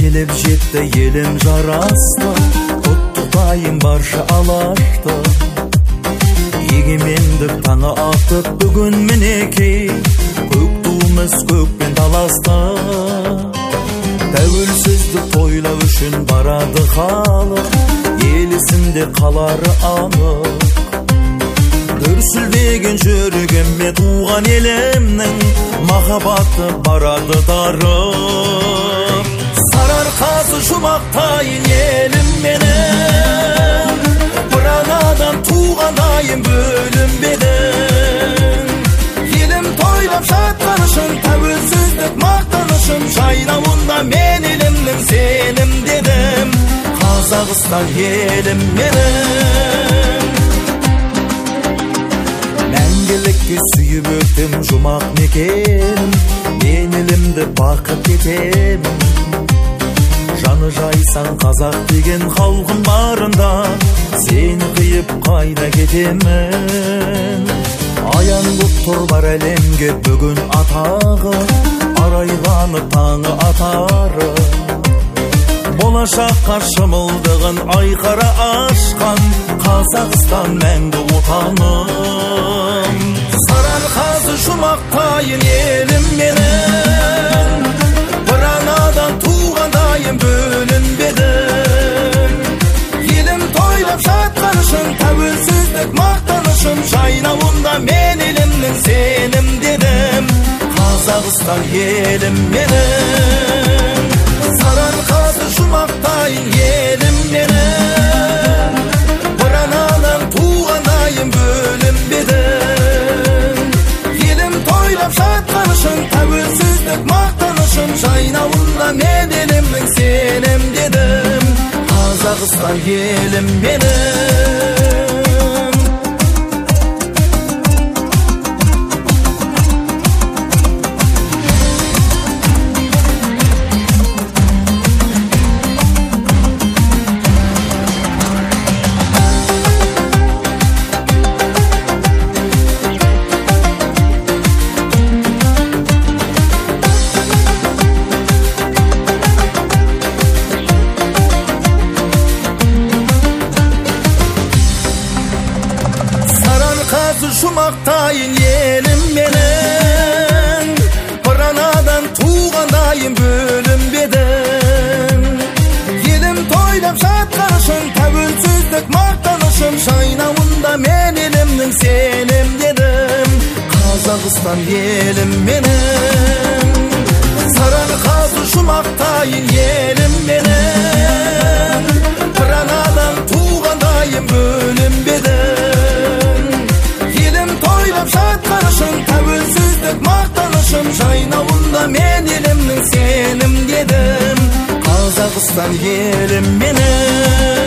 Келіп жетті елім жарасты, құттықтайын барша алашты. Егемендік таңы атып бүгін мінекей, көк туымыз көкпен таласты. Тәуелсіздік тойлау үшін барады халық, ел есінде қалары анық. Дүрсілдеген жүрегіме туған елімнің, махаббаты барады дарып. Сарыарқасы жұмақтайын елім менің, бір анадан туғандайын бөлінбедің. Елім тойлап жатқан үшін тәуелсіздік мақтанышым, жайнауында мен елімнің сенім дедім. Қазақстан елім менің, мәңгілікке сүйіп өттім жұмақ мекенім, мен елімді бақыт етемін. Жаны жайсан қазақ деген халқым барында, сені қиып қайда кетемін. Аян бұт тұр бар әлемге бүгін атағы, арайланып таңы атары. Болашаққа шымылдығын айқара ашқан, Қазақстан мәңгі отаным. Сарыарқасы жұмақтайын елім менің, бір анадан туғандайын бөлінбедің. Елім тойлап жатқан үшін тәуелсіздік мақтанышым, жайнауында мен елімнің сенім дедім. Қазақстан елім менің, сарыарқасы жұмақтайын елім менің, бір анадан туғандайын бөлінбедің. Елім тойлап жатқан үшін тәуелсіздік мақтанышым, жайнауында мен елімнің сенім дедім. Қазақстан елім менің. Жұмақтайын елім менің, бір анадан туғандайын бөлінбедің. Елім тойлап жатқан үшін тәуелсіздік мақтанышым, жайнауында мен елімнің сенім дедім. Қазақстан елім менің, сарыарқасы жұмақтайын елім менің, бір анадан туғандайын бөлінбедің. Тойлап жатқан үшін тәуелсіздік мақтанышым, жайнауында мен елімнің сенім дедім. Қазақстан елім менің.